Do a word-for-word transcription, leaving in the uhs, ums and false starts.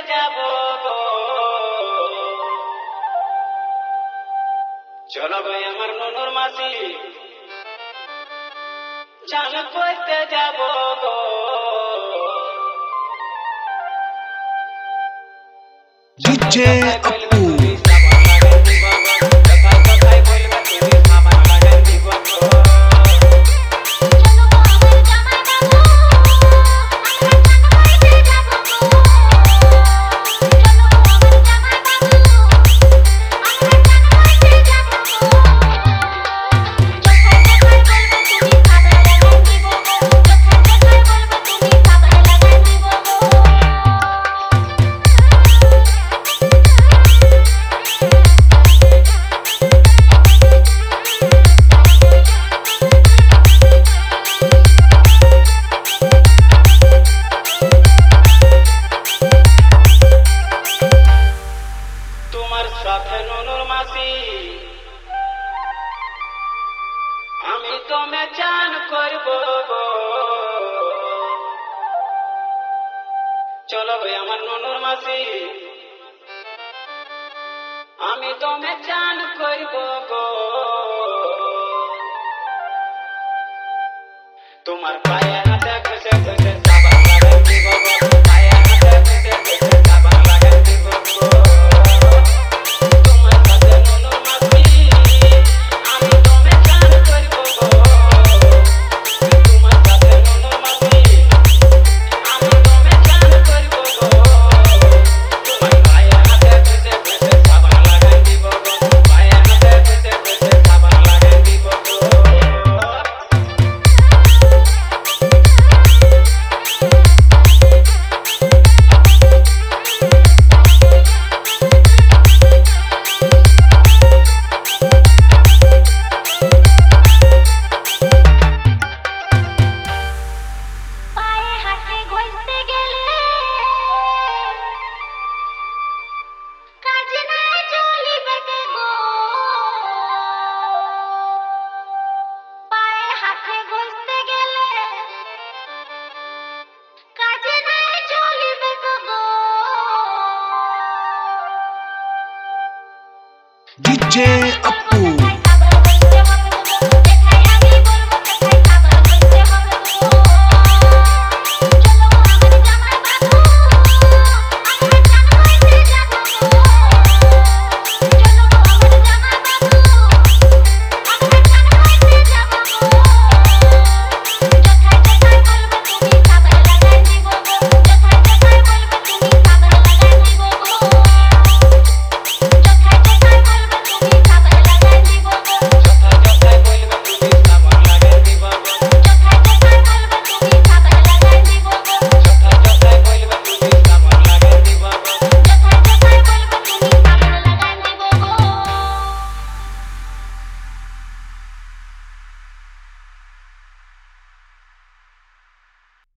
যাব গো। চলো ভাই আমার ননুর মাসি চান করতে যাব গো। ডিজে আপু আমি তোমে চান করব গো। চলো ভাই আমার ননুর মাসি আমি তোমে চান করব গো। তোমার পায়ে হাতে ঘষে ঘষে সাবান লাগাই দিব গো। পায়ে হাতে ঘষে ঘষে সাবান লাগাই দিব গো। তোমার সাথে ননুর মাসি আমি তোমে চান করব গো। তোমার সাথে ননুর মাসি আমি তোমে চান করব গো। তোমার পায়ে হাতে ঘষে ঘষে সাবান লাগাই দিব গো। পায়ে হাতে ঘষে ঘষে সাবান লাগাই দিব গো। ডিজে